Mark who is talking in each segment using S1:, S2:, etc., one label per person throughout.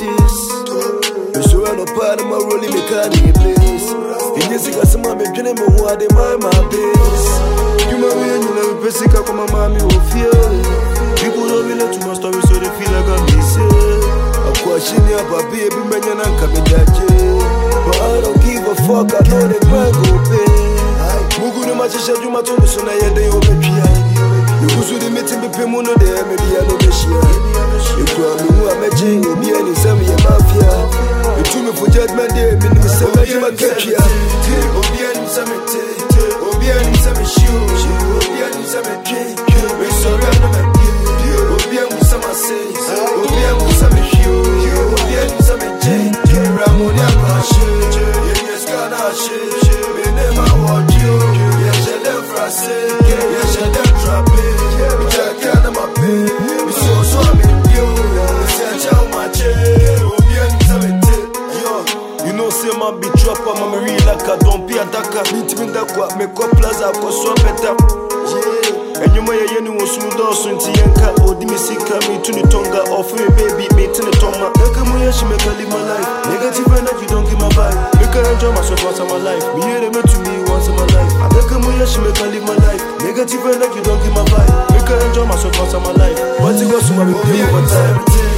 S1: this. So I no part of my role in the car in place. In this case, I'm a dream of what they my base. You know me and you know basic up my mommy will feel. People don't relate to my story, so they feel like I'm missing. I'm questioning about baby man and coming that but I don't give a fuck, I know they can't go pay. Mugu no machisha juma tono so na yede yo bepia. Nukusu di meeting bepe muno de media no beshia. You are me who I'm a jing, obi any semi a mafia. You took me for judgment day, me no say me my kekia. Obi any semi te, obi any semi shoe, obi any semi drink. Me sorry I no me pay. Obi any semi say, obi any semi shoe, obi any semi drink. Ramoni apache, yes kana she, me nema watch you. Yes I dem frase, yes I dem trap it. Me kana ma pay, me so I'm in you. Me say chow ma che, obi any semi te. Yo, you know say man be trapper, man me real like a don't be a daka. Meet me that kwa me ko plaza ko so better. Yeah, and you may ye no so do so nti yanka odi me sika me to the tonga offer me baby me to the toma. Naka mo ye she make live my life. Negative energy don't give my vibe. Make her enjoy myself once in my life. Me hear them to me once in my life. I naka mo ye she make live my life. Negative energy don't give my vibe. Make her enjoy myself once in my life. But it goes to my baby over time.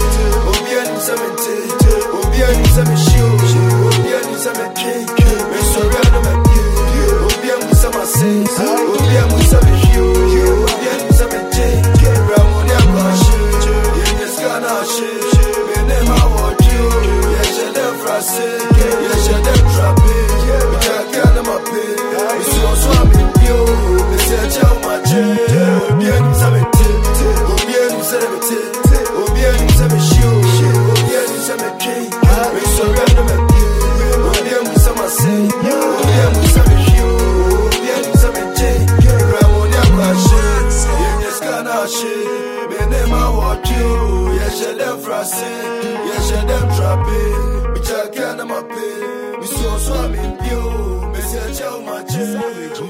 S1: Obi ani semente, obi ani seme show, obi ani seme drink. Me sorry I no me pay. Obi ani seme say, obi ani seme show, obi ani seme drink. Ramoni apache, yes kana she, me nema watch you. Yes I dem frase, yes I dem trap it. Me kana ma pay, me so I'm in you. Me say chow ma che, obi ani seme te, obi ani seme te, obi ani seme show, obi ani seme drink. Me sorry I no me pay, obi ani seme say, obi ani seme show, obi ani seme drink. Ramoni apache, yes kana she, me nema watch you. Yes I dem frase, yes I dem trap it. Me kana ma pay, me so I'm in you. Me say chow ma che.